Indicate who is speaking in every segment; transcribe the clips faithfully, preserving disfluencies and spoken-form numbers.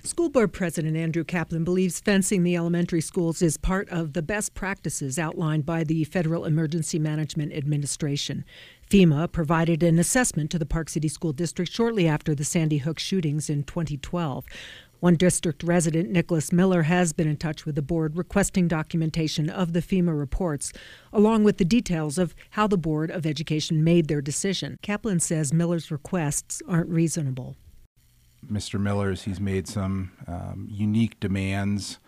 Speaker 1: School Board President Andrew Kaplan believes fencing the elementary schools is part of the best practices outlined by the Federal Emergency Management Administration. FEMA provided an assessment to the Park City School District shortly after the Sandy Hook shootings in twenty twelve. One district resident, Nicholas Miller, has been in touch with the board requesting documentation of the FEMA reports, along with the details of how the Board of Education made their decision. Kaplan says Miller's requests aren't reasonable.
Speaker 2: Mister Miller's, he's made some um, unique demands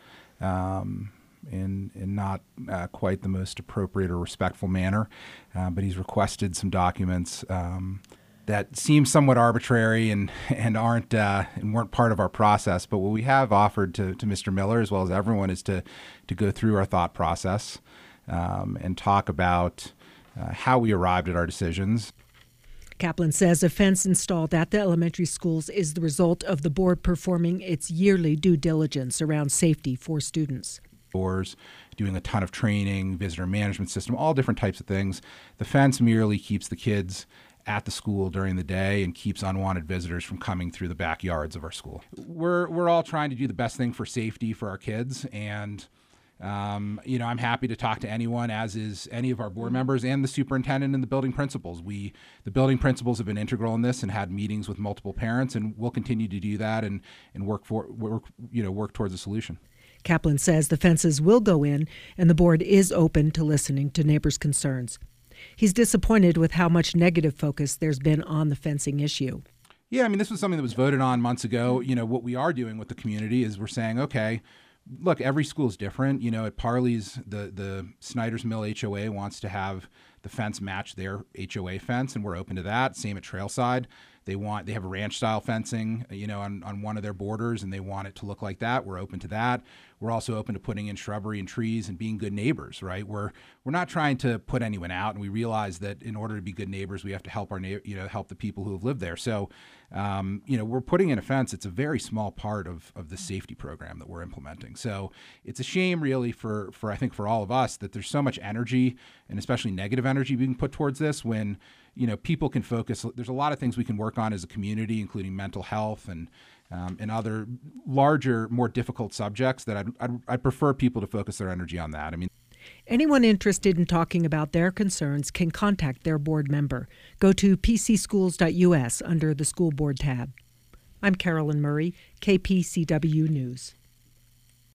Speaker 2: um, in, in not uh, quite the most appropriate or respectful manner, uh, but he's requested some documents um, that seem somewhat arbitrary and and aren't uh, and weren't part of our process. But what we have offered to, to Mister Miller, as well as everyone, is to to go through our thought process um, and talk about uh, how we arrived at our decisions.
Speaker 1: Kaplan says a fence installed at the elementary schools is the result of the board performing its yearly due diligence around safety for students.
Speaker 2: Doors, doing a ton of training, visitor management system, all different types of things. The fence merely keeps the kids at the school during the day and keeps unwanted visitors from coming through the backyards of our school. We're we're all trying to do the best thing for safety for our kids, and Um, you know, I'm happy to talk to anyone, as is any of our board members and the superintendent and the building principals. We, the building principals have been integral in this and had meetings with multiple parents, and we'll continue to do that and, and work for, work, you know, work towards a solution.
Speaker 1: Kaplan says the fences will go in and the board is open to listening to neighbors' concerns. He's disappointed with how much negative focus there's been on the fencing issue.
Speaker 2: Yeah, I mean, this was something that was voted on months ago. You know, what we are doing with the community is we're saying, okay, look, every school is different. You know, at Parley's, the, the Snyder's Mill H O A wants to have the fence match their H O A fence, and we're open to that. Same at Trailside. They want, they have ranch-style fencing, you know, on, on one of their borders, and they want it to look like that. We're open to that. We're also open to putting in shrubbery and trees and being good neighbors, right? We're we're not trying to put anyone out, and we realize that in order to be good neighbors, we have to help our na- you know help the people who have lived there. So, um, you know, we're putting in a fence. It's a very small part of of the safety program that we're implementing. So it's a shame, really, for for I think for all of us that there's so much energy, and especially negative energy, being put towards this when, you know, people can focus. There's a lot of things we can work on as a community, including mental health and um, and other larger, more difficult subjects that I'd, I'd, I'd prefer people to focus their energy on that. I mean,
Speaker 1: anyone interested in talking about their concerns can contact their board member. Go to p c schools dot u s under the School Board tab. I'm Carolyn Murray, K P C W News.